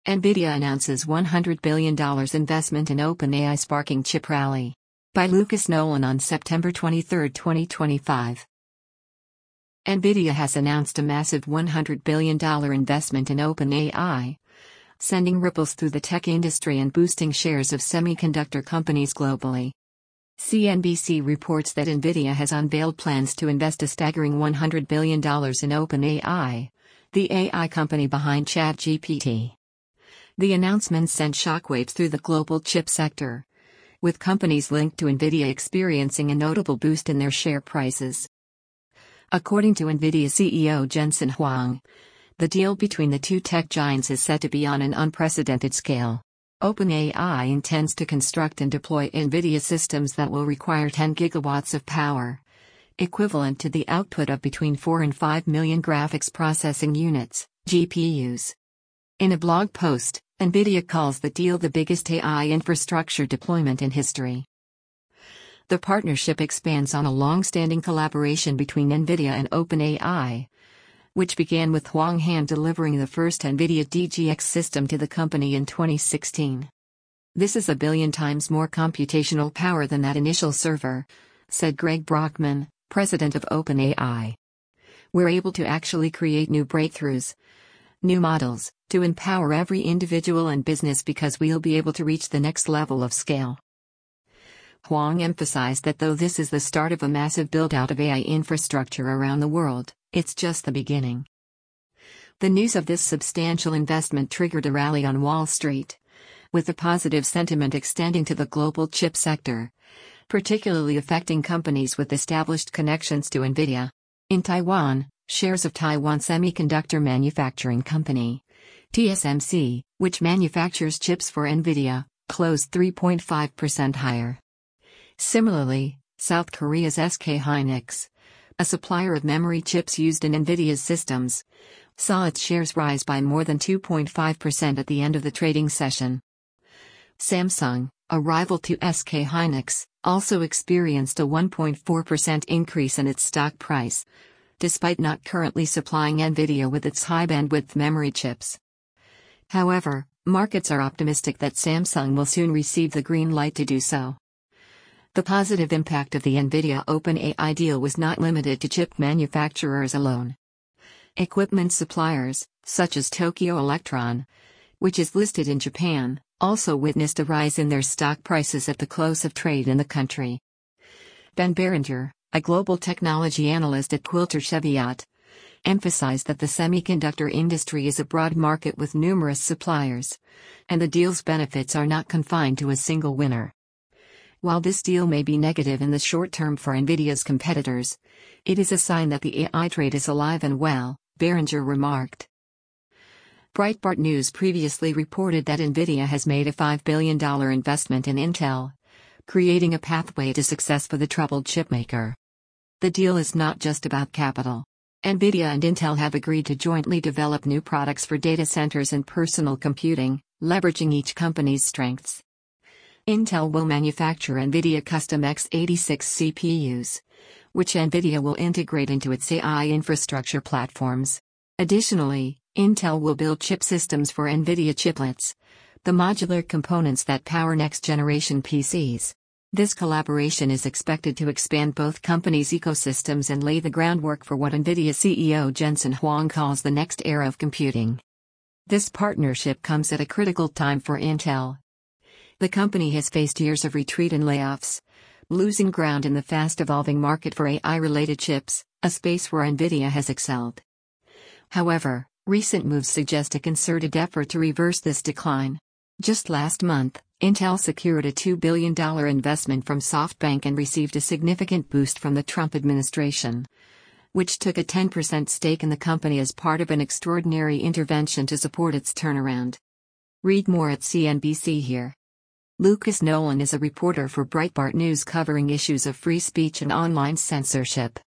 NVIDIA announces $100 billion investment in OpenAI sparking chip rally. By Lucas Nolan on September 23, 2025. NVIDIA has announced a massive $100 billion investment in OpenAI, sending ripples through the tech industry and boosting shares of semiconductor companies globally. CNBC reports that NVIDIA has unveiled plans to invest a staggering $100 billion in OpenAI, the AI company behind ChatGPT. The announcement sent shockwaves through the global chip sector, with companies linked to NVIDIA experiencing a notable boost in their share prices. According to NVIDIA CEO Jensen Huang, the deal between the two tech giants is said to be on an unprecedented scale. OpenAI intends to construct and deploy NVIDIA systems that will require 10 gigawatts of power, equivalent to the output of between 4 and 5 million graphics processing units, GPUs. In a blog post, NVIDIA calls the deal the biggest AI infrastructure deployment in history. The partnership expands on a long-standing collaboration between NVIDIA and OpenAI, which began with Huang hand delivering the first NVIDIA DGX system to the company in 2016. "This is a billion times more computational power than that initial server," said Greg Brockman, president of OpenAI. "We're able to actually create new breakthroughs, new models, to empower every individual and business because we'll be able to reach the next level of scale." Huang emphasized that though this is the start of a massive build-out of AI infrastructure around the world, it's just the beginning. The news of this substantial investment triggered a rally on Wall Street, with the positive sentiment extending to the global chip sector, particularly affecting companies with established connections to NVIDIA. In Taiwan, shares of Taiwan Semiconductor Manufacturing Company, TSMC, which manufactures chips for NVIDIA, closed 3.5% higher. Similarly, South Korea's SK Hynix, a supplier of memory chips used in NVIDIA's systems, saw its shares rise by more than 2.5% at the end of the trading session. Samsung, a rival to SK Hynix, also experienced a 1.4% increase in its stock price, despite not currently supplying NVIDIA with its high-bandwidth memory chips. However, markets are optimistic that Samsung will soon receive the green light to do so. The positive impact of the NVIDIA OpenAI deal was not limited to chip manufacturers alone. Equipment suppliers, such as Tokyo Electron, which is listed in Japan, also witnessed a rise in their stock prices at the close of trade in the country. Ben Berenger, a global technology analyst at Quilter Cheviot, emphasized that the semiconductor industry is a broad market with numerous suppliers, and the deal's benefits are not confined to a single winner. While this deal may be negative in the short term for NVIDIA's competitors, it is a sign that the AI trade is alive and well, Berenger remarked. Breitbart News previously reported that NVIDIA has made a $5 billion investment in Intel, creating a pathway to success for the troubled chipmaker. The deal is not just about capital. NVIDIA and Intel have agreed to jointly develop new products for data centers and personal computing, leveraging each company's strengths. Intel will manufacture NVIDIA custom x86 CPUs, which NVIDIA will integrate into its AI infrastructure platforms. Additionally, Intel will build chip systems for NVIDIA chiplets, the modular components that power next-generation PCs. This collaboration is expected to expand both companies' ecosystems and lay the groundwork for what NVIDIA CEO Jensen Huang calls the next era of computing. This partnership comes at a critical time for Intel. The company has faced years of retreat and layoffs, losing ground in the fast-evolving market for AI-related chips, a space where NVIDIA has excelled. However, recent moves suggest a concerted effort to reverse this decline. Just last month, Intel secured a $2 billion investment from SoftBank and received a significant boost from the Trump administration, which took a 10% stake in the company as part of an extraordinary intervention to support its turnaround. Read more at CNBC here. Lucas Nolan is a reporter for Breitbart News covering issues of free speech and online censorship.